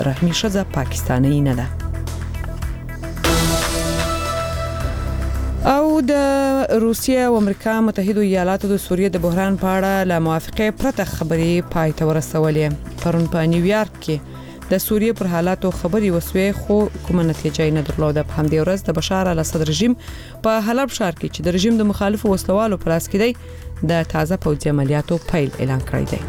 رحمي ښځه پاکستانۍ نه ده. او د روسیې او امریکا متحده ایالاتو د سوریې د بحران په اړه له موافقې پرته خبرې پای ته ورسولې. پرون په نیویارک کې د سوریې پر حالاتو خبرې وسوې خو کومه نتیجه نه درلوده. په همدې ورځ د بشار الاسد رژیم په حلب ښار کې چې د رژیم د مخالفو وسلوالو پر لاس کې دی د تازه پوځي عملیاتو پیل اعلان کړی دی.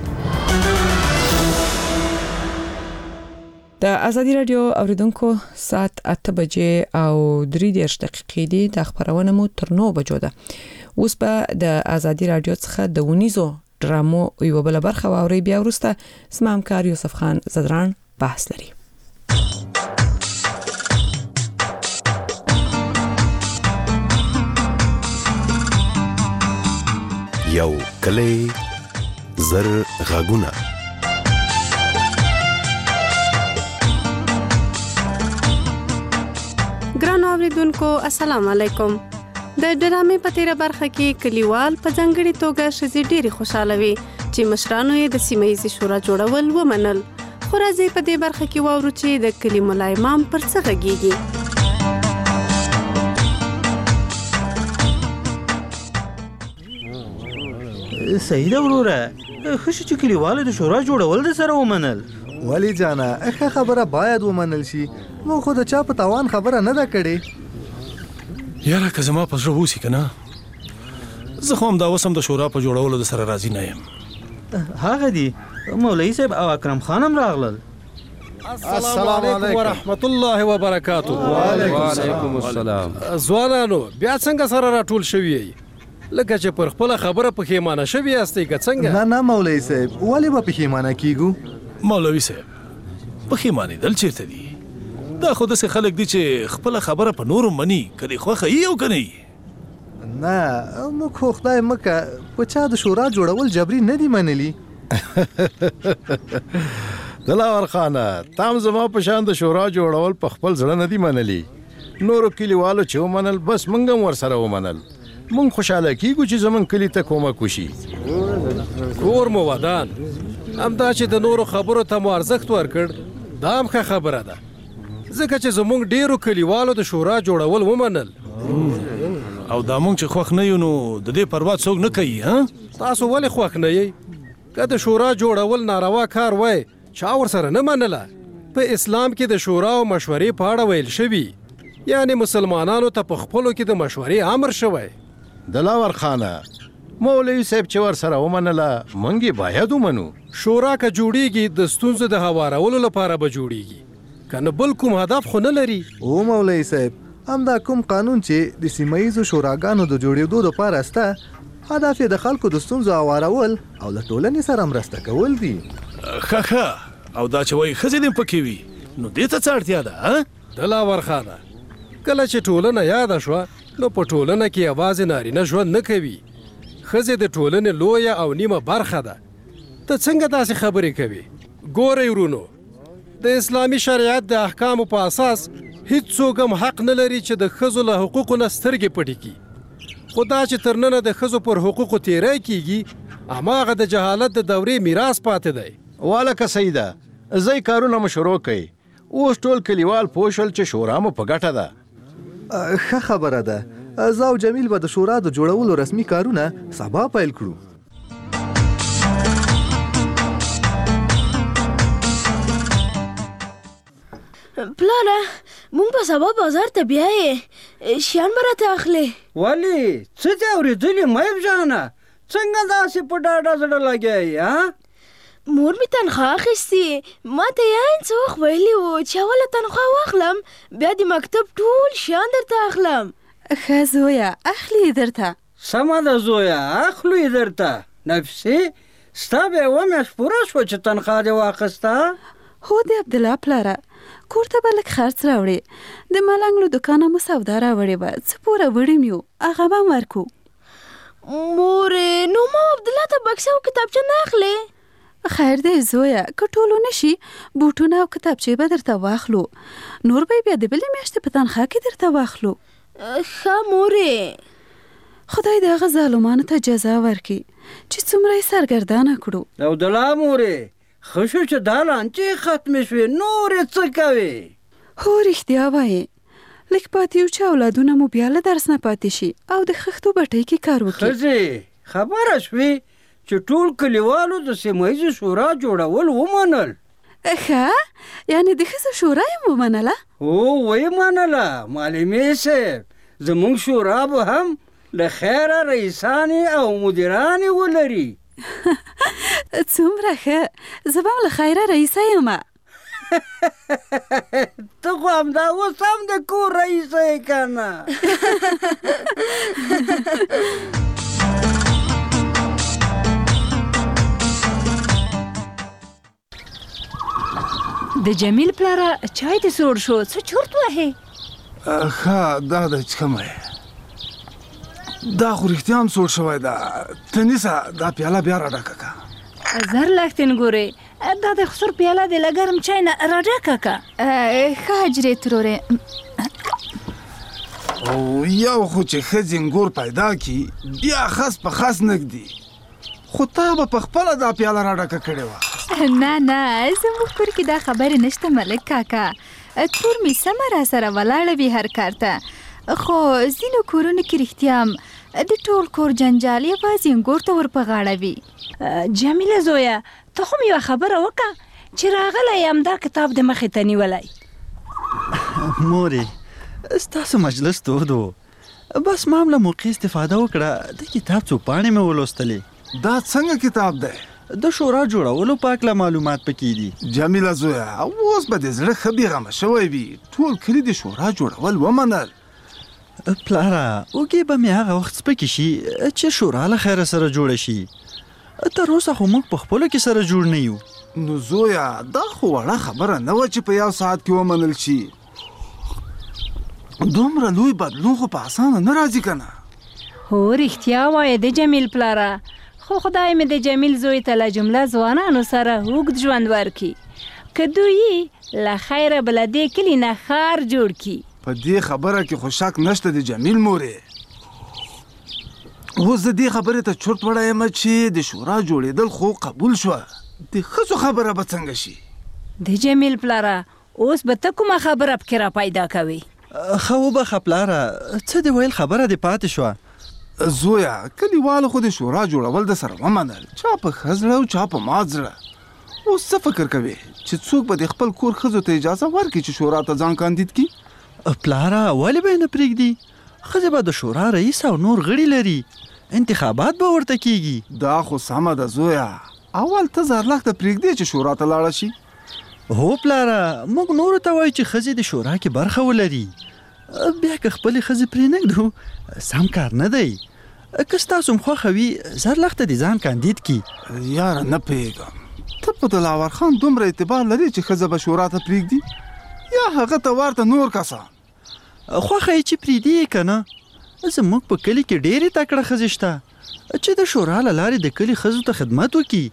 د ازادي رادیو اوریدونکو ساعت 8 بجې او 3 دقیقې دي. د خبرونه مو تر 9 بجو ده. اوس به د ازادي رادیو څخه د ونیزو ډرامو یو بل برخه واوري. بیا ورسته اسمه همکار یوسف خان زدران بحث لري. یو کلی زر غاګونه. ګران اوریدونکو السلام علیکم. د ډرامې په تیره برخه کې کلیوال په ځانګړي توګه ښځې ډېرې خوشاله وي چې مشرانو یې د سیمه ییزې شورا جوړول ومنل. خو راځئ په دې برخه کې واورو چې د کلي ملا امام پر څه غږیږي. صحیح ده وروره، ښه شو چې کلیوالو د شورا جوړول د سره ومنل. ولی جانا ښه خبره باید ومنل شي. مو خو د چا په تاوان خبره نه ده کړې. یاره که زما په زړه وسی کنه زه خو هم دا وسم د شورا په جوړولو د سره راضي نه یم. هغه دي مولوي صاحب او اکرم خان هم راغلل. السلام علیکم ورحمت الله وبرکاتو. وعلیکم السلام. ځوانانو بیا څنګه سره راټول شوي لکه چې پر خپل خبره پښیمانه شوي یاستئ که څنګه؟ نه مولوي صاحب ولې به پښیمانه کیږو؟ مولوي صاحب پښیمانه دل چیرته دي؟ دا خو داسې خلک دي چې خپل خبره په نورو مني کدي خوښه یې او کنه یې. نه موږ خو خدای مکه په چا د شورا جوړول جبري نه دي منلي. دلاور خانه تام زما په شان د شورا جوړول په خپل زړه نه دي منلي. نورو کلیوالو چې ومنل بس موږ هم ورسره ومنل. موږ خوشاله کیږو چې زمونږ کلي ته کومک وشي. کور مو ودان همدا چې د نورو خبرو ته مو ارزښت ورکړ دا هم ښه خبره ده ځکه چې زمونږ ډیرو کلیوالو د شورا جوړول ومنل. او دا مونږ چې خوښ نه یو نو د دې پروا څوک نه کوي. تاسو ولې خوښ نه یئ؟ که د شورا جوړول ناروا کار وای چا ورسره نه منله. په اسلام کې د شورا او مشورې په اړه ویل شوي یعنی مسلمانانو ته په خپلو کې د مشورې امر شوی. دلاور خانه مولوي صاحب چې ورسره ومنله موږ یې باید ومنو. شورا که جوړیږي د ستونزو د هوارولو لپاره به جوړیږي کنه بل کوم هدف خو نه لري. او مولوي صاحب همدا کوم قانون چې د سیمه ییزو شوراګانو د جوړېدو دپاره سته هدف یې د خلکو د ستونزو هوارول او له ټولنې سره مرسته کول دي. ښه او دا چې وایي ښځې دې پکې وي نو دې ته څه اړتیا ده؟ دلاور خانه کله چې ټولنه یاده شوه نو په ټولنه کې یوازې نارینه ژوند نه کوي. ښځې د ټولنې لویه او نیمه برخه ده. ته څنګه داسې خبرې کوي؟ ګورئ ورونو د اسلامي شریعت د احکامو په اساس هیڅوک هم حق نه لري چې د ښځو له حقوقو نه سترګې پټې کړي. خو دا چې تر ننه د ښځو پر حقوقو تیری کیږي هماغه د جهالت د دورې میراث پاتې دی. والکه سیده ځئ کارونه مو شروع کړئ. اوس ټول کلیوال پوه شول چې شورا مو په ګټه ده. ښه خبره ده. زه او جمیل به د شورا د جوړولو رسمي کارونه سبا پیل کړو. پلاره مونږ به سبا بازار ته بیایې شیان به راته اخلې. ولې څه دې اورېدلې مایب جانه څنګه داسې په ډاډه زړه لګیایې؟ مور مې تنخواه اخیستې ما ته یې څه وخت ویلي وو چې اوله تنخواه واخلم بیا د مکتب ټول شیان درته اخلم. ښه زویه اخلي یې درته. سمه ده زویه اخلو یې درته. نفسي ستا بیا یوه میاشت پوره شوه چې تنخواه دې واخیسته؟ هو د عبدالله پلاره کور ته به لږ خرڅ راوړې. د ملنګ له دوکانه مو سودا راوړې وه څه پوره وړي مې وو هغه به هم ورکو. مورې نو ما عبدالله ته بکسه او کتابچه نه اخلې؟ خیر دی زویه که ټولو نشي بوټونه او کتابچې به درته واخلو نور به بیا د بلې میاشتې په تنخواه کې درته واخلو. ښه مورې خدای د هغه ظالمانو ته جزا ورکړي چې څومره یې سرګردانه کړو. عبدالله مورې ښه شو چې دا لانجې ختمې شوې، نورې څه کوې؟ هو رښتیا وایې، لږ پاتې یو چې اولادونه مو بیا له درس نه پاتې شي او د خښتو بټۍ کې کار وکړي. ښځې خبره شوې چې ټول کلیوالو د سیمه ییزې شورا جوړول ومنل. ښه، یعنې د ښځو شورا یې ومنله؟ هو ویې منله معلمې صاحب، زموږ شورا به هم له خیره رئیسانې او مدیرانې ولري. څومره ښه، زه به هم له خیره رئیسه یم. ته خو همدا اوس هم د کور رئیسه یې که نه؟ د جمیل پلاره چای دې سوړ شو، څه چورت وهې؟ ښه دا دی چې کومه دا خو رښتیا هم سوړ شوی ده. ته نیسه دا پیاله بیا راډکه که. زر لښتین ګورې، دا د خسور پیاله دې له ګرم چای نه راډکه که. ښه حجرې ترورې. او یو خو چې ښه زنګور پیدا کي بیا خس په خس نږدي، خو تا به په خپله دا پیاله راډکه کړې وه. نه زموږ کور کې دا خبرې نشته ملک کاکا، تور مې سمه را سره ولاړه وي هر کار ته، خو ځینو کورونو کې رښتیا هم د ټول کور جنجال یوازې انګور ته ور په غاړه وي. جمیله زویه، ته خو مې یوه خبره وکړه چې راغلی یم دا کتاب د مخې ته نیولی. مورې ستاسو مجلس تود و، بس ما هم له موقع استفاده وکړه، د کتاب څو پاڼې مې ولوستلې. دا څنګه کتاب دی؟ د شورا جوړولو په هکله معلومات پکې دي. جمیله زویه، اوس به دې زړه ښه بېغمه شوی وي، ټول کلي د شورا جوړول ومنل. پلاره اوږې به مې هغه وخت سپکې شي چې شورا له خیره سره جوړه شي. تر اوسه خو موږ په خپلو کې سره جوړ نه یو. نو زویه دا خو وړه خبره نه وه چې په یو ساعت کې ومنل شي. دومره لوی بدلون خو په اسانه نه راځي که نه. هو رښتیا وایې د جمیل پلاره، خو خدای مې د جمیل زوی ته له جمله ځوانانو سره اوږد ژوند ورکړي، که دوی له خیره به له دې کلي نه ښار جوړ کړي. په دې خبره کې خو شک نشته د جمیل مورې. اوس د دې خبرې ته چورت وړی یم چې د شورا جوړېدل خو قبول شوه، د ښځو خبره به څنګه شي؟ د جمیل پلاره اوس به ته کومه خبره پکې را پیدا کوې؟ ښه وبخه پلاره، څه دې ویل خبره دې پاتې شوه. زویه کلیوالو خو د شورا جوړول د سره ومنل، چا په ښه زړه او چا په مات زړه. اوس څه فکر کوې چې څوک به د خپل کور ښځو ته اجازه ورکړي چې شورا ته ځان کاندید کړي؟ پلاره ولې به یې نه پرېږدي؟ ښځې به د شورا رئیس او نور غړي لري، انتخابات به ورته کیږي. دا خو سمه ده زویه، اول ته زرلښته پرېږدې چې شورا ته لاړه شي. هو پلاره، موږ نورو ته وایو چې ښځې د شورا کې برخه ولري، بیا که خپلې ښځې پرې نږدو سم کار نه دی. که ستاسو هم خوښه وي زرلښته دې ځان کاندید کړي. یاره نه پوهېږم، ته په دلاور خان دومره اعتبار لري چې ښځه به شورا ته پرېږدي یا هغه ته ورته نور کسان؟ خوښه یې چې پرېږدي یې که نه، زموږ په کلي کې ډېرې تکړه ښځې شته چې د شورا له لارې د کلي ښځو ته خدمت وکړي.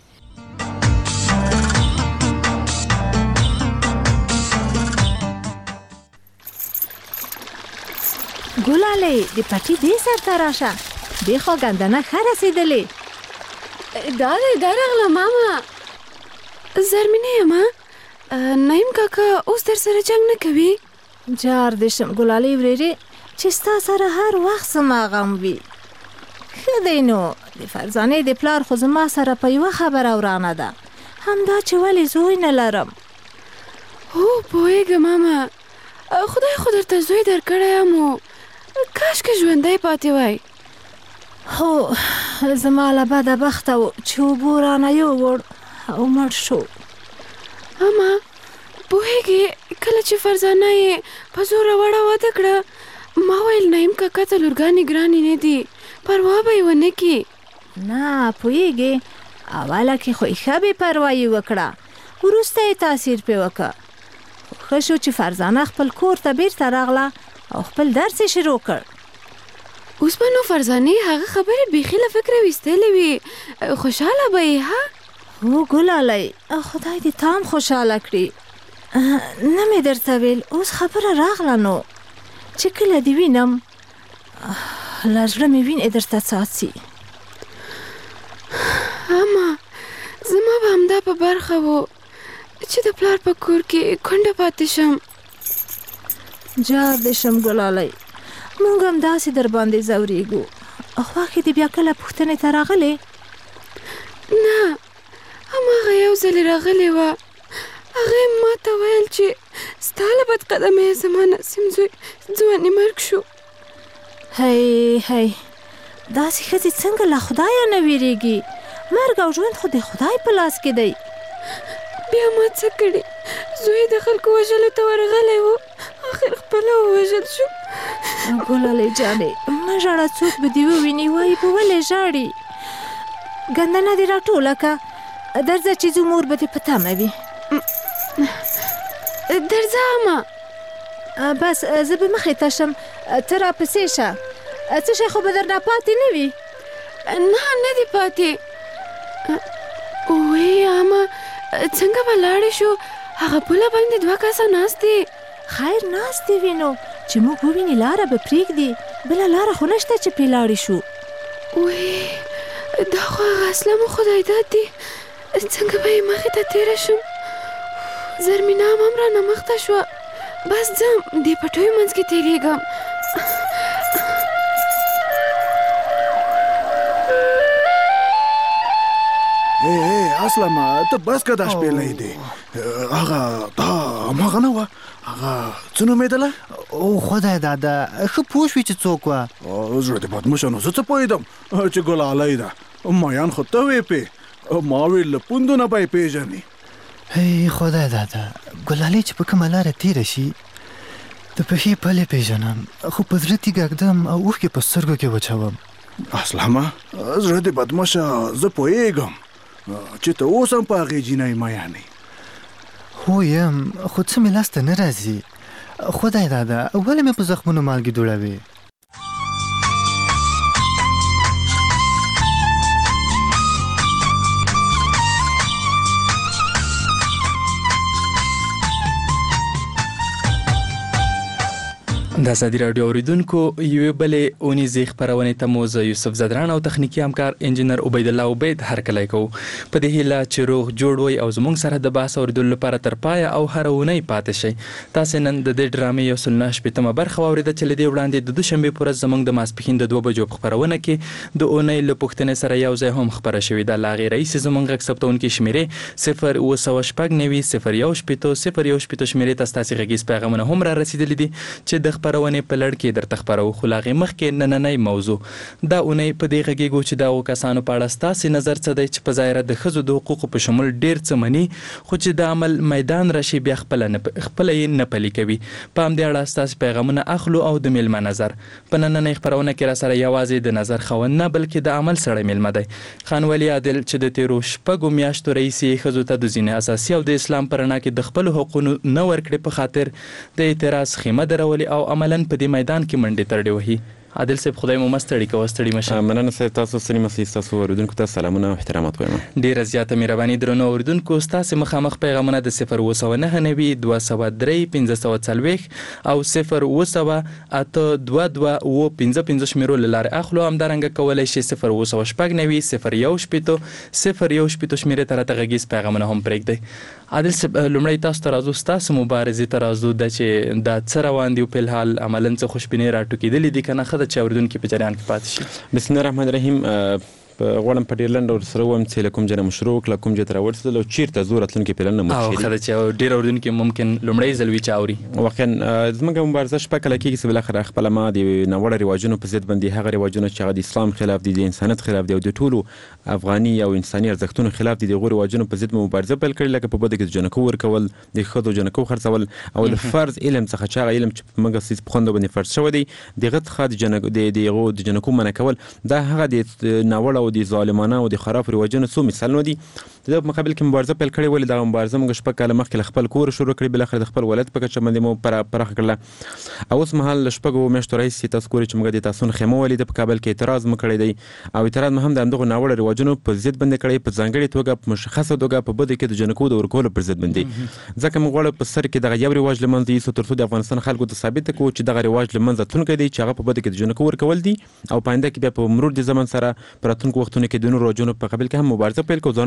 ګلالۍ د پټي دې سر ته راشه، دې خوا ګندنه ښه رسېدلې. دا راغله ماما. زرمینې یم، نعیم کاکا اوس در سره جنګ نه کوي؟ جار دې شم ګلالۍ ورېرې چې ستا سره هر وخت زما غم وي. ښه دی نو د فرزانې د پلار خو زما سره په یوه خبره ورانه ده، همدا چې ولې زوی نه لرم. هو پوهېږم ماما، خدای خو درته زوی درکړی یم، کاشکې ژوندی پاتې وای. هو زما له بده بخته و چې اوبو رانه یووړ او مړ شو. اما پوهېږې کله چې فرزانه یې په زوره وړه واده کړه، ما ویل نعیم کاکا ته لورګانې ګرانې نه دي، پروا به یې ونه کړي. نه پوهېږې، اوله کې خو یې ښه بې پروایي وکړه، وروسته یې تاثیر پرې وکړه. ښه شو چې فرزانه خپل کور ته بیرته راغله او خپل درس یې شروع کړ. اوس به نو فرزانې هغه خبرې بیخي له فکره ویستلې وي، خوشحاله به یې؟ ها هو ګلالۍ، خدای دې تا هم خوشحاله کړي. نه مې درته ویل، اوس خبره راغله نو چې کله دې وینم له زړه مې وینې درته څاڅي. اما زما به هم همدا په برخه وو چې د پلار په کور کې کونډه پاتې شم. جار دې شم ګلالۍ، موږ هم داسې در باندې ځورېږو. خواښې دې بیا کله پوښتنې ته راغلې؟ نه، هماغه یو ځلې راغلې وه. هغې ما ته ویل چې ستا له بدقدمۍ زما نسیم زوی ځواني مرګ شو. هی داسې ښځې څنګه له خدایه نه ویرېږي؟ مرګ او ژوند خو د خدای په لاس کې دی. بیا ما څه کړي؟ زوی د خلکو وژلو ته ورغلی و، آخر خپله ووژل شو. ګلالۍ جانې مه ژاړه، څوک به دې وویني وایي په ولې ژاړي؟ ګندنه دې راټوله که، درځه چې ځو، مور به دې په تمه وي. درځه اما. بس زه به مخې ته شم، ته راپسې شه. څه شی خو به درنه پاتې نه وي؟ نه دې پاتې. وی اما څنګه به لاړې شو؟ هغه پوله باندې 2 کسه ناست دي. خیر ناست دي وینو، چې موږ وویني لاره به پرېږدي، بله لاره خو نشته چې پرې لاړې شو. وی دا خو هغه اصله مو خدای داد دي، څنګه به یې مخې ته تېره شم؟ زرمینه هم رانه مخته شوه. بس ځم، دې پټیو منځ کې تېرېږم. اسلامه ته بس که دا شپېلۍ دی. هغه دا هماغه نه وه؟ هغه څه نومېدله؟ او خدای دادا، ښه پوه شوې چې څوک وه؟ زړه دې بدمشه نو زه څه پوهېدم چې ګلالۍ ده. مایان خو ته وې پې، ما ویل له پوندو نه به یې پېژنې. هی خدای دادا، ګلالۍ چې په کومه لاره تېره شي د پښې پلې پېژنم، خو په زړه تیږه ږدم او اوښکې په سترګو کې وچوم. اسلامه زړه دې بدمشه، زه پوهېږم چې ته اوس هم په هغې جینۍ مایانې. هو یم، خو څه مې لاسته نه راځي. خدای دادا، ولې مې په زخمونو مالګې دوړوې؟ د ازادي راډیو اوریدونکو یوې بلې اونیزې خپرونې ته مو زه یوسف زدران او تخنیکي همکار انجینر عبیدالله عبید هرکلی کوو، په دې هیله چې روغ جوړ وئ او زموږ سره د بحث اوریدلو لپاره تر پایه او هره اونۍ پاتې شئ. تاسې نن د دې ډرامې 109 برخه واورېده چې له دې وړاندې د دوشنبې په ورځ زموږ د ماسپښین د 2 بجو په خپرونه کې د اونۍ له پوښتنې سره یو ځای هم خپره شوې ده. له هغې راهیسې زموږ غږ ثبتوونکي شمېرې 080690101 شمېرې ته ستاسې غږیز پیغامونه هم را رسېدلي دي چې د خپرونې په لړ کې درته خپرو. خو له هغې مخکې نننۍ موضوع دا اونۍ په دې غږیږو چې د هغو کسانو په اړه ستاسې نظر څه دی چې په ظاهره د ښځو د حقوقو په شمول ډېر څه مني، خو چې د عمل میدان راشي بیا خپله یې نه پلي کوي. په همدې اړه ستاسې پیغامونه اخلو او د میلمه نظر. په نننۍ خپرونه کې راسره یوازې د نظر خاوند نه بلکې د عمل سړی میلمه دی. خان ولي عادل چې د تېرو 6 میاشتو رئیسې ښځو ته د ځینې اساسي او د اسلام په رڼا کې د خپلو حقونو نه ورکړې په خاطر د اعتراض خیمه درولې او عملاً په دې میدان کې منډې ترډې وهي. عادل صاحب خدای مو مستړي کوه، ستړي مشه. مننه صاحب، تاسو ستړي مسئ، تاسو اوریدونکو ته سلامونه او احترامات وایم. ډیره زیاته مهرباني درنو اوریدونکو، ستاسو مخامخ پیغامونه د 0299240 او 0808222 شمیرو له لارې اخلو. همدارنګه کولی شئ 0909001 شمیرې ته راته غږیز پیغامونه هم پرېږدئ. عادل صاحب لومړی تاسو ته راځو، ستاسو مبارزې ته راځو، د چې دا څه روان دي او په الحال عملاً څه خوشبینۍ راټوکېدلې دي که نه، ښه ده چې اورېدونکي په جریان کې پاتې شي. بسم الله الرحمن الرحیم. غواړم په ډېر لنډ ډول سره ووایم چې له کوم ځای نه مو شروع وکړه، کوم ځای ته راورسېدل او چېرته ځو راتلونکي پلانونه مو څه دي. ښه ده چې ډېر اورېدونکي ممکن لومړی ځل وي چې اوري. واقعا زموږ مبارزه شپه کله کېږي چې بالاخره خپله ما د ناوړه رواجونو په ضد باندې هغه رواجونه چې هغه د اسلام خلاف دي، د انسانیت خلاف دي او د ټولو افغاني او انساني ارزښتونو خلاف دي، د هغو رواجونو په ضد مو مبارزه پیل کړې، لکه په بده کې د جنکو ورکول، د ښځو جنکو خرڅول او د فرض علم څخه چې هغه علم چې په موږ په خوندو باندې فرض شوی دی د هغه څخه د جنکو منع کول، دا هغه د ناوړه او د ظالمانه او د خراب رواجونو څو مثالونه دي. د دې په مقابل کې مبارزه پیل کړې، ولې دغه مبارزه موږ 6 کاله مخکې له خپل کور شروع کړې، بالاخره د خپل ولایت په کچه باندې مو پراخه کړله. او اوس مهال له 6 میاشتو راهیسې تاسو ګورئ چې موږ د تاسون خیمه ولیده، په کابل کې اعتراض مو کړی دی او اعتراض مو هم د همدغو ناوړه رواجونو په ضد باندې کړی، په ځانګړې توګه په مشخصه توګه په بده کې د جنکو د ورکولو پر ضد باندې. ځکه موږ غواړو په سر کې دغه یو رواج له منځه یوسو تر څو د افغانستان خلکو ته ثابت کړو چې دغه رواج له منځه تلونکی دی، چې هغه په بده کې د جنکو ورکول دي او په آینده کې بیا په مرور د زمن سره په راتلونکو وختونو کې د نورو رواجونو په قبیل کې هم مبارزه پیل کړو. ځوانانو ته فکر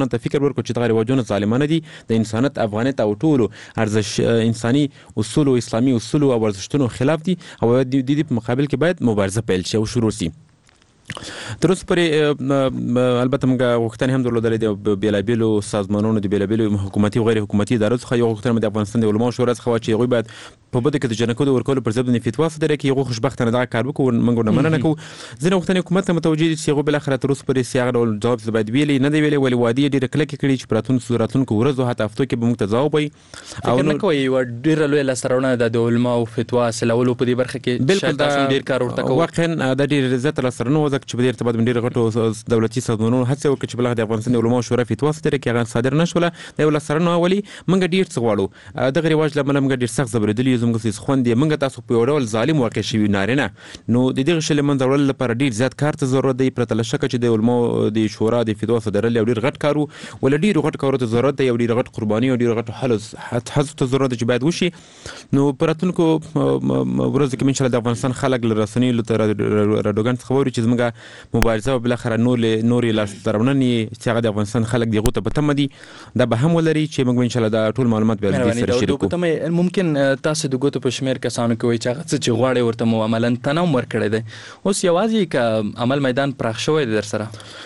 ټینګار ورکړو چې دغه رواجونه ظالمانه دي، د انسانیت، افغانیت او ټولو ارزش انساني اصولو، اسلامي اصولو او ارزښتونو خلاف دي او د دې په مقابل کې باید مبارزه پیل شي او شروع شي. تر اوسه پورې البته موږ غوښتنې هم درلودلې د بېلابېلو سازمانونو، د بېلابېلو حکومتي او غیر حکومتي ادارو څخه. یو غوښتنه د افغانستان د علماو شورا څخه وه چې هغوی باید په بده کې د جنکو د ورکولو پر ضد باندې فتوا صادره کړي. هغوی خوشبختانه دغه کار وکړو، موږ ورنه مننه کوو. ځینې غوښتنې حکومت ته متوجه دي چې هغوی بالاخره تر اوسه پورې هغه ډول جواب باید ویلی نه دی ویلی، ولې وعدې یې ډېرې کلکې کړي چې په راتلونکو ورځو حتی هفتو کې به موږ ته ځواب وایي. فکر نه کوئ یوه ډېره لویه لاسته راوړنه د علماو فتوا حاصلولو په دې برخه کې بالکل تاسو ډېر کار ورته کوئ؟ واقعا دا ډېر زیاته لاسته راوړنه وه، ځکه چې په دې ارتباط باندې ډېرو غټو دولتي سازمانونو هڅه وکړه چې بلخ د افغانستان د علماو شورا فتوا صادره کړي، هغه صادر نه شوله. دا یو لاسته راوړنه وه، ولې موږ ډېر څه غواړو. دغه رواج له امله موږ ډېر سخت ځورېدلي یو، زموږ څه خوند یې موږ تاسو په یو ډول ظالم واقع شوي نارینه. نو د دغه شی له منځه وړلو لپاره ډېر زیات کار ته ضرورت دی، پرته له شکه چې د علماو د شورا د فتوا صادرل یو ډېر غټ کار و، ولې ډېرو غټ کارو ته ضرورت دی، یو ډېر غټ قرباني او ډېر غټ حزب ته ضرورت دی چې باید وشي. نو په راتلونکو ورځو کې انشاءالله د افغانستان خلک له رسنیو راډیوګانو څخه واوري چې زموږ مبارزه او بالاخره نورې لاسته راوړنې چې هغه د افغانستان خلک د هغو ته په تمه دي، دا به هم ولري چې موږ به انشاءالله دا ټول معلومات بیا له دې سره شریک کړو. ممکن تاسو د ګوتو په شمېر کسانو کې وایي چې هغه څه چې غواړئ ورته مو عملاً تنم ورکړی دی، اوس یوازې که عمل میدان پراخ شوی دی در سره؟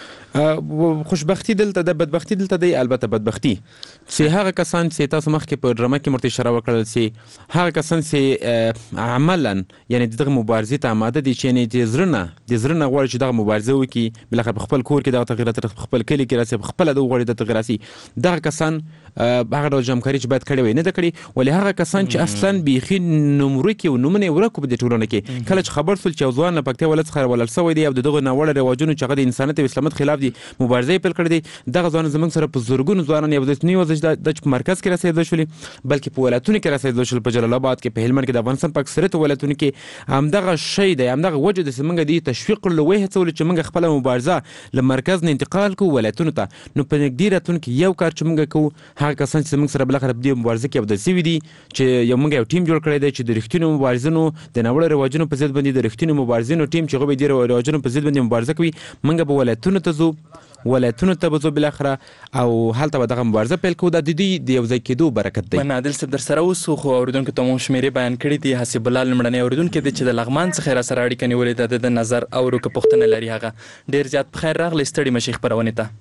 خوشبختی دلته ده، بدبختی دلته دی. البته بدبختی چې هغه کسان چې تاسو مخکې په ډرامه کې مرته اشاره وکړل چې هغه کسان چې عملاً یعنی دغه مبارزې ته آماده دي، چې یعنی د زړه نه غواړي چې دغه مبارزه وکړي، بالاخره په خپل کور کې دغه تغیرات په خپل کلي کې راسي، په خپله د غواړي د تغیر راسي، دغه کسان هغه ډول جمکاري چې باید کړې وي نه ده کړې. ولې هغه کسان چې اصلاً بیخي نومورکي او نومونه یې ورک په دې ټولنه کې، کله چې خبر شول چې یو ځوان له پکتیا ولایت څخه ولل شوی دی او د دغه ناوړه رواجونو چې هغه د انسانیت او اسلامت خلاف دي مبارزه پیل کړې دي، دغه ځوانان زموږ سره په زرګونو ځوانان یو ځای نه یوازې د په مرکز کې رسېدلی شولي، بلکې په ولایتونو کې رسېدلی شول، په جلال آباد کې، په هلمند کې، د افغانستان په اکثریتو ولایتونو کې همدغه شی دی، همدغه وجه ده چې موږ دې تشویق کړلو، وهڅولو چې موږ خپله مبارزه له مرکز نه انتقال کوو ولایتونو ته. نو په نږدې راتلونکي یو کار چې موږ کوو، هغه کسان چې زموږ سره بالاخره په دې مبارزه کې اودل شوي دي، چې موږ یو ټیم جوړ کړی دی چې د رښتینو مبارزینو د ناوړه رواجونو په ضد باندې د رښتینو مبارزینو ټیم چې هغوی به د رواجونو په ضد باندې مبارزه کوي، موږ به ولایتونو ته ځو، ولایتونو ته به ځو بالاخره او هلته به دغه مبارزه پیل کوو. دا د دوی د یو ځای کېدو برکت دی. عادل صاحب در سره اوس خو اورېدونکو ته مو شمېرې بیان کړي دي. حسیب الله لومړنی اورېدونکی دی چې د لغمان څخه یې راسره اړیکه نیولې ده، د نظر اورو که پوښتنه لري هغه. ډېر زیات په خیر راغلی، ستړي مشي خپرونې ته.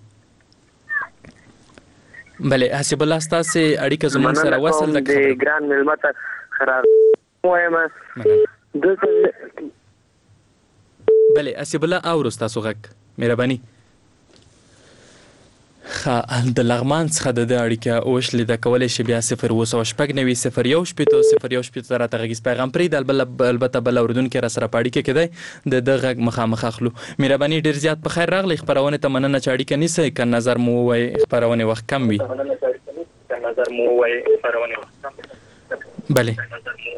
بلې حسیب الله ستاسې اړیکه زموږ سره وصل ده؟ د ګران مېلمه ته خراب وایم. بلې حسیب الله اورو ستاسو غږ، مهرباني. د لغمان څخه د ده اړیکه وشلې ده، کولی شي بیا 02690 ته راته غږیز پیغام پرېږدي. البته بل اورېدونکی راسره په اړیکه کې دی، د ده غږ مخامخ اخلو. مهرباني، ډېر زیات په خیر راغلی خپرونې ته، مننه چې اړیکه نیسئ. که نظر مو ووایي خپرونې وخت کم وي. بله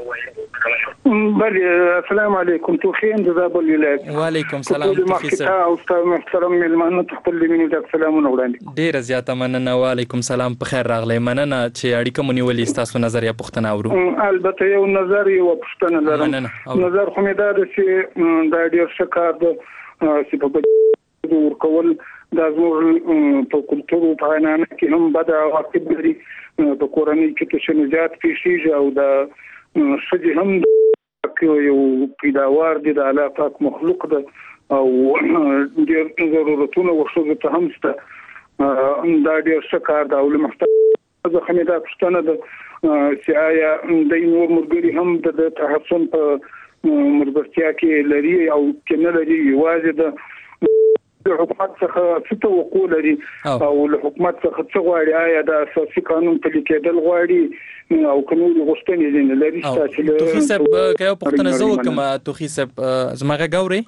السلام علیکم. توخین د زابل ولایت. وعلیکم سلام. توخی صاحب او ستاسو محترم میلمانو ته خپل مینې د سلامونه وړاندې. ډیره زیاته مننه. وعلیکم سلام، په خیر راغلی. مننه چې اړیکه مو نیولې. ستاسو نظر یا پوښتنه اورو؟ البته یو نظر یو پوښتنه لرم. نظر خو مې دا ده چې دا ډېر ښه کار ده چې په بچو ورکول دا زموږ په کلتور او په عنعنه کې هم بد عواقب لري. په کورنۍ کې تشنجات پیښیږي او د ښځې هم یو پیداوار دی، د الله پاک مخلوق ده او ډېر ضرورتونه ښځو ته هم شته. دا ډېر ښه کار ده او له محترمه څخه مې دا پوښتنه ده چې آیا د نور ملګري هم د تحسن په ملګرتیا کې لري او که نه لري، یوازې د حکومت څخه څه توقع لري او له حکومت څخه څه غواړي؟ آیا د اساسي قانون پلي کېدل غواړي او که نورې غوښتنې ځینې لري؟ توخي صاحب که یو پوښتنه زه وکړم، توخي صاحب زما غږ اورئ؟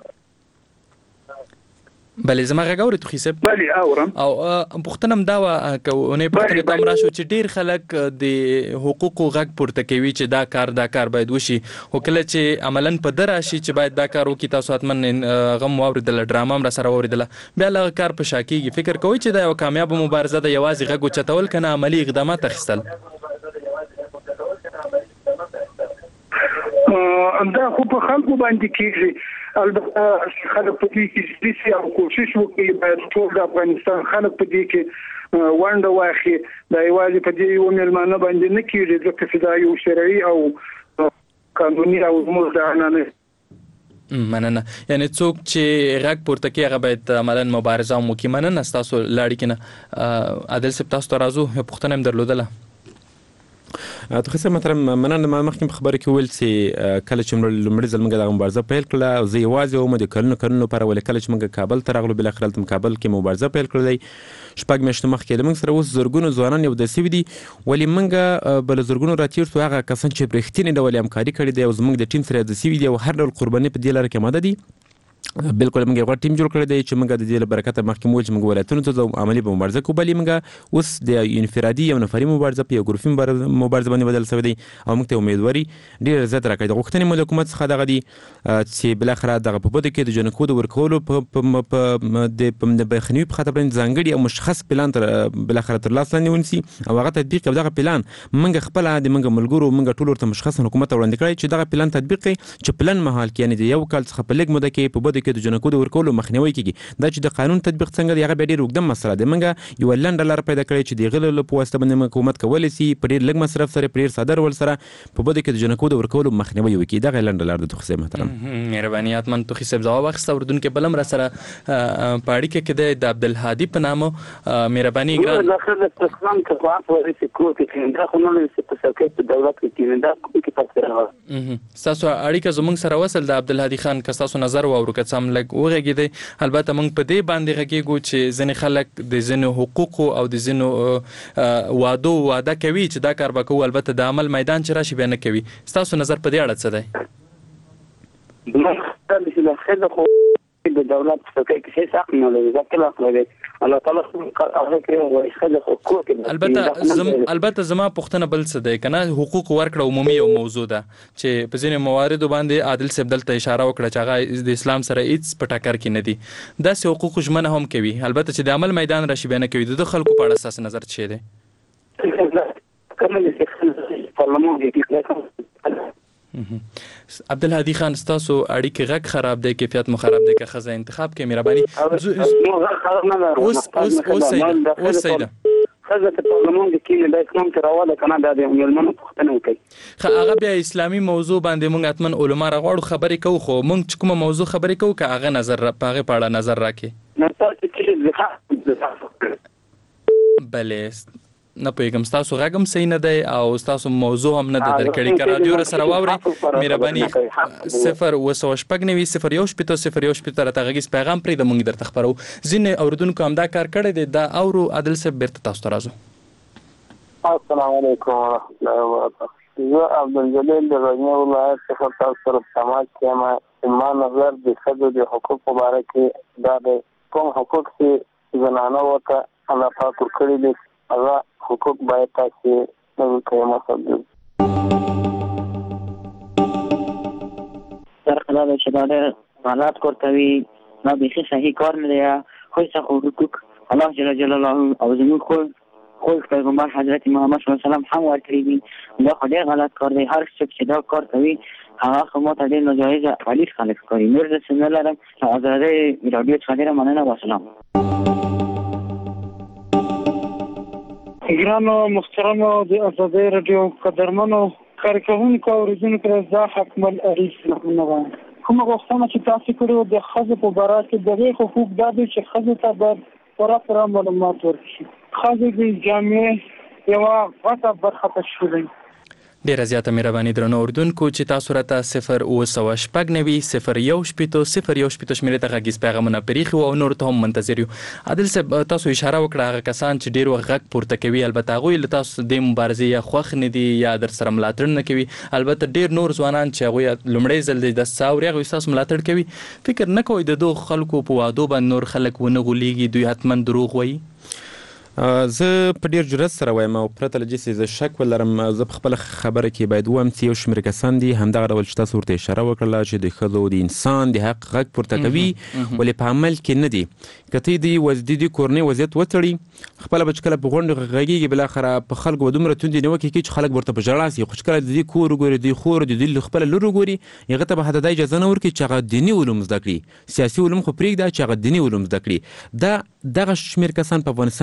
بله زما غږ اورئ توخي صاحب؟ بله اورم. او پوښتنه هم دا وه که اونۍ پوښتنې ته هم راشو چې ډېر خلک د حقوقو غږ پورته کوي چې دا کار باید وشي، خو کله چې عملاً په ده راشي چې باید دا کار وکړي، تاسو حتما هغه هم واورېدله، ډرامه هم راسره واورېدله، بیا له هغه کار په شا کېږي. فکر کوئ چې دا یوه کامیابه مبارزه ده، یوازې غږ اوچتول که نه عملي اقدامات اخیستل؟ دا خو په خلکو باندې کېږي. البته خلک په دې کې جدي سي او کوشش وکړي، باید ټول د افغانستان خلک په دې کې ونډه واخلي دا یوازې په دې یو مېلمانه باندې نه کېږي ځکه چې دا یو شرعي او قانوني او زموږ د عنعنه مننه. یعنی څوک چې غږ پورته کوي هغه باید عملاً مبارزه هم وکړي. مننه ستاسو له اړیکې نه. عادل صاحب تاسو ته راځو، یوه پوښتنه هم درلودله. تخصص محترم مننه. ما مخکې په خبره کې ویل چې کله چې لومړي ځل موږ دغه مبارزه پیل کړله زه یوازې وم د کلونو لپاره، ولې کله چې موږ کابل ته راغلو بالاخره هلته کابل کې مبارزه پیل کړلی 6 میاشتې مخکې له موږ سره اوس زرګونو ځوانان یو ځای سوي دي، ولې موږ به له زرګونو راتېر سو هغه کسان چې په رښتینې ډول همکاري کړې دی او زموږ د ټیم سره یو ځای سوي دي او هر ډول قرباني په دې لاره کې آماده دي. بالکل موږ یو غټ ټیم جوړ کړی دی چې موږ د دې له برکته مخکې مو ویل چې موږ ولایتونو ته ځو عملي به مبارزه کوو، بلې موږ اوس د انفرادي یو نفري مبارزه په یو ګروپي مبارزه باندې بدل شوی دی او موږ ته امیدواري ډېره زیاته راکوي. د غوښتنې مو له حکومت څخه دغه دي چې بالاخره دغه په بدو کې د جنکو د ورکولو د بخنیوي په خاطر باندې ځانګړي او مشخص پلان بالاخره تر لاس لاندې ونیسي او هغه تطبیق کړي. دغه پلان موږ خپله د موږ ملګرو موږ ټول ورته مشخص حکومت ته وړاندې کړی چې دغه پلان تطبیق کړي چې پلان مهال کې یعنې د یو کال څخه په لږ موده کې په بدو کې د جنکو د ورکولو مخنیوي کیږي. دا چې د قانون تطبیق څنګه دی هغه بیا ډېر اوږده مسله ده. موږ یوه لنډه لاره پیدا کړې چې د غلو په واسطه باندې حکومت کولی سي په ډېر لږ مصرف سره په ډېر ساده ډول سره په بدو کې د جنکو د ورکولو مخنیوي وکړي. دغه لنډه لاره ده. توخي صاحب محترم مهرباني حتما توخي صاحب ځواب واخیسته. اردوونکی بل هم را سره په اړیکه کې دی د عبدالهادي په نامه. مهرباني ګران ستاسو اړیکه زموږ سره وصل د عبدالهادي خان که ستاسو نظر واورو که څه هم لږ وغږېدی. البته موږ په دې باندې غږېږو چې ځینې خلک د ځینو حقوقو او د ځینو وعدو وعده کوي چې دا کار به کوو، البته د عمل میدان چې راشي بیا نه کوي. ستاسو نظر په دې اړه څه دی؟ د دولت په څوکۍ کې هیڅ حق نه لري، ځکه حق لري الله تعالی هغه کوي خځه حقوق. البته زما پوښتنه بل څه دی کنه، حقوق ورکړه عمومي یو موضوع ده چې په ځینې مواردو باندې عادل صاحب دلته اشاره وکړه چې هغه د اسلام سره هیڅ په ټکر کې نه دي. داسې حقوق ژمنه هم کوي، البته چې د عمل میدان راشي بیا نه کوي. د خلکو په اړه ستاسو نظر څه دی؟ عبدالهادي خان ستاسو اړیکې غږ خراب دی، کیفیت مو خراب دی، که ښځه انتخاب کې مهرباني اوس صحیح ده. ښځه په پارلمان کې کېني د اسلام ته راواله که نه دا د مېلمنو پوښتنه وکړي. هغه بیا اسلامي موضوع باندې موږ حتما علما راغواړو خبرې کوو، خو موږ چې کومه موضوع خبرې کوو که هغه نظر په هغې په اړه نظر راکړي. بلې نه پوهېږم ستاسو غږ هم صحیح نه دی او ستاسو موضوع هم نه ده درکړې. که راډیو را سره واورئ مهرباني 0-2-6-9-0-1-0-0-0 راته غږیز پیغام پرېږده موږ درته خپرو. ځینې اورېدونکو همدا کار کړی دی. دا اورو عادل صاحب بېرته تاسو ته راځو. السلام علیکم ورحمة الله وبرکاته. زه عبدالجلیل د غزني ولایت څخه تاسو سره په تماس کې یم. زما نظر د ښځو د حقوقو په باره کې دا دی، کوم حقوق چې زنانه ورته الله پاک ورکړي دي هغه حقوق باید تاسو نوی قیمه سبزید. درخلا ده چې دا ډېر غلط کار کوي، دا بیخي صحیح کار نه دی. خو څه حقوق الله جل جلاله او زموږ خو پیغمبر حضرت محمد صلی الله علیه وسلم هم ورکړي دي. دا خو ډېر غلط کار دی. هر څوک چې دا کار کوي هغه خو ماته ډېر ناجایزه غلیظ خلک ښکاري. نور داسې نه لرم. ازادۍ راډیو څخه ډېره مننه. وسلام. ګرانو محترمو د ازادۍ راډیو قدرمنو کارکوونکو او اورېدونکو زه حکمل اریس نومونه وایم. کومه غوښتنه چې تاسو کړې وه د ښځو په باره کې د هغې حقوق دا دی چې ښځو ته باید پوره معلومات ورکړي. ښځې د جامعې یوه غټه برخه تشکیل کوي. ډیره زیاته مهرباني درنو اردوونکو چې تاسو راته 0-9-0-1-0-0 شمېرې ته غږیز پیغامونه پرېښي وو او نورو ته هم منتظر یو. عادل صاحب تاسو اشاره وکړه هغه کسان چې ډېر وخت غږ پورته کوي البته هغوی له تاسو دې مبارزې یا خوښ نه دي یا در سره ملاتړ نه کوي. البته ډېر نور ځوانان چې هغوی لومړی ځل د دسته اوري هغوی ستاسو ملاتړ کوي. فکر نه کوئ د دغو خلکو په وعدو باندې نور خلک ونه غولېږي دوی حتما دروغ وایي؟ زه په ډیر جرأت سره وایم او پرته له دې چې زه شک ولرم زه په خپله خبره کې باید ووایم چې یو شمېر کسان دي همدغه ډول چې تاسو ورته اشاره وکړله چې د ښځو د انسان د حق غږ پورته کوي ولې په عمل کې نه دي. که ته د کورنۍ وضعیت وڅړي خپله به چې کله په غونډو غږېږي بالاخره په خلکو به دومره توندې نیوکې کوي چې خلک ورته په ژړا سي. خو چې کله د دې کور وګوري د دې خور د دې خپله لور وګوري هغه ته به حتی دا اجازه نه ورکړي چې هغه دیني علوم زده کړي. سیاسي علوم خو پرېږده چې هغه دیني علوم زده کړي. دغه شمېر کسان په افغانستان کې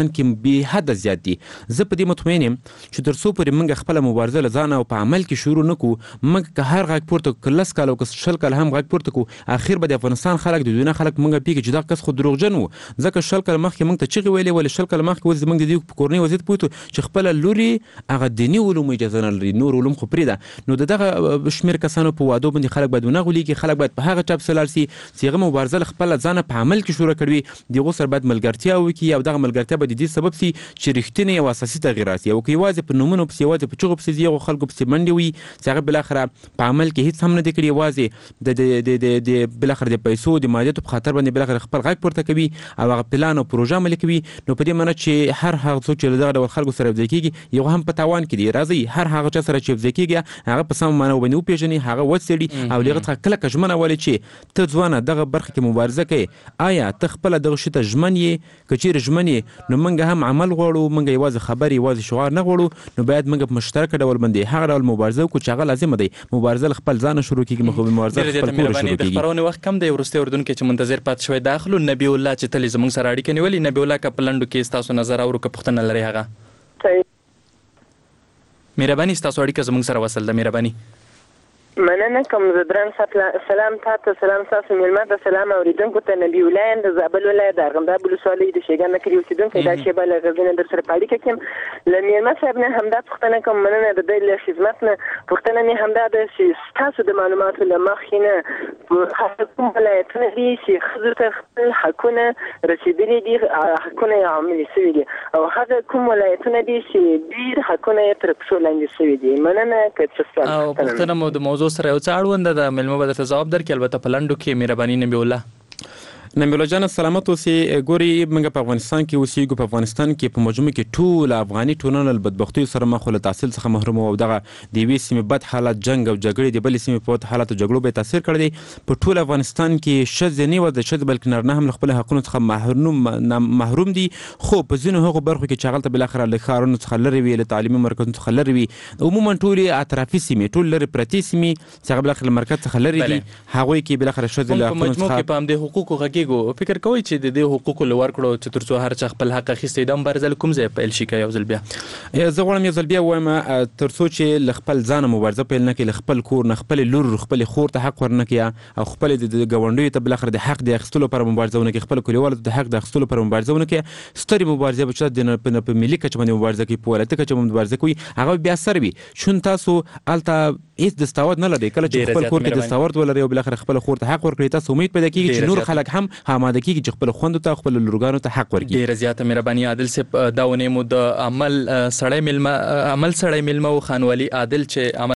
بې حده زیات دي. زه په دې مطمئن یم چې تر څو پورې موږ خپله مبارزه له ځانه او په عمل کې شروع نه کړو، موږ که هر غږ پورته کړو، 10 کاله او که 20 کاله هم غږ پورته کړو، اخر به د افغانستان خلک د دنیا خلک موږ پوهېږي چې دغه کس خو دروغجن و. ځکه 20 کاله مخکې موږ ته چغې ویلې ولې 20 کاله مخکې اوس زموږ د دې په کورنۍ وضعیت پوه چې خپله لورې هغه دیني علومو اجازه نه لري، نور علوم خو پرېږده. نو د دغه شمېر کسانو په وعدو باندې خلک باید ونه غولېږي، خلک باید په هغه چا پسې لاړ سي چې هغه مبارزه له خپله ځانه په عمل کې شروع کړي، د هغو سره باید ملګرتیا وکړي او دغه ملګرتیا به د دې سبب سي چې رښتینی او اساسي تغییر راسي. او که یوازې په نومونو پسې، یوازې په چغو پسې ځي، هغو خلکو پسې منډې وي چې هغه بالاخره په عمل کې هېڅ هم نه دي کړي، یوازې د بالاخره د پیسو د مالیاتو په خاطر باندې بالاخره خپل غږ پورته کوي او هغه پلان او پروژه عملي کوي. نو په دې معنی چې هر هغه څوک چې له دغه ډول خلکو سره یوځای کېږي یو هم په تاوان کې دی. راځئ هر هغه چا سره چې یوځای کېږي هغه په سمه معنی باندې وپېژني، هغه وڅېړي او له هغه څخه کلکه ژمنه ولري چې ته ځوانه دغه برخه کې مبارزه کوې، آیا ته خپله دغه شي ته ژمن یې؟ که چیرې ژمن یې نو موږ هم عمل غواړو، موږ یوازې خبرې یوازې شعار نه غواړو. نو باید موږ په مشترکه ډول باندې هغه ډول مبارزه وکړو چې هغه لازمه دی. مبارزه له خپل ځانه شروع کېږي، مبارزه له خپل کوره شروع کېږي. د خپرونې وخت کم دی، وروستی اردن کې چې منتظر پاتې شوی داخلو نبی الله چې تل زموږ سره اړیکه نیولې. نبی الله که په لنډو کې ستاسو نظر اورو که پوښتنه لرئ هغه مهرباني ستاسو اړیکه زموږ سره وصل ده. مهرباني مننه کوم. زه درن سلام تاسو، سلام تاسو مېلمه ته، سلام اوریدونکو ته. نبی الله یم د زابل ولایت د ارغنداب ولسوالۍ د شیګان کلي اوسېدونکی، دا شیبه له غزني در سره په اړیکه کې یم. له مېلمه صاحب نه همدا پوښتنه کوم. مننه د دوی له خدمت نه. پوښتنه مې همدا ده چې ستاسو د معلوماتو له مخې نه کوم ولایتونه دي چې ښځو ته خپل حقونه رسېدلي دي، حقونه یې عملي شوي دي، او هغه کوم ولایتونه دي چې ډېر حقونه یې تر پښو لاندې شوي دي؟ مننه. که څه او پوښتنه مو د موضوع سره یو څه اړونده ده، مېلمه به درته ځواب درکړي، البته په لنډو کې. مهرباني نبی الله. نبی الله جان سلامت اوسې. ګوري موږ په افغانستان کې اوسېږو، په افغانستان کې په مجموع کې ټول افغاني ټولنه له بدبختیو سره مخ له تحصیل څخه محروم او دغه د یوې سیمې بد حالت، جنګ او جګړې د بلې سیمې په حالاتو جګړو به تاثیر کړی دی. په ټول افغانستان کې ښځې نه یوازې ښځې بلکې نارینه هم له خپلو حقونو څخه محروم دي. خو په ځینو هغو برخو کې چې هغلته بالاخره له ښارونو څخه لرې وي، له تعلیمي مرکزونو څخه لرې وي، عموما ټولې اطرافي سیمې، ټول لرې پرتې سیمې چې هغه بالاخره له مرکز څخه لرې دي، هغوی کې بالاخره ښځې له حقونو څخه په مجموع کې په همدې حقوقو غږېږو. فکر کوئ چې د دې حقوقو له ورکړو چې تر څو هر چا خپل حق اخیستی دا مبارزه له کوم ځایه پیل شي؟ که یو ځل بیا زه غواړم یو ځل بیا ووایم تر څو چې له خپل ځانه مبارزه پیل نه کړي، له خپل کور نه خپلې لور خپلې خور ته حق ورنه کړي او خپلې د ګاونډیو ته بالاخره د حق د اخیستلو لپاره مبارزه ونه کړي، خپلو کلیوالو ته د حق د اخیستلو لپاره مبارزه ونه کړي. سترې مبارزې به چې په ملي کچه باندې مبارزه کوي، په ولایتي کچه باندې مبارزه کوي، هغه بیا سره وي. چون تاسو هلته هېڅ دستاورد نه لرئ، کله چې خپل کور کې دستاورد ولرئ او بالاخره خپله خور ته حق ورکړئ، تاسو امید پیدا کېږي چې نور خلک هم آماده کېږي چې خپلو خویندو ته خپلو لورګانو ته حق ورکړي. ډېره زیاته مهرباني عادل صاحب. دا ونې مو د عمل سړی مېلمه و خانوالي عادل چې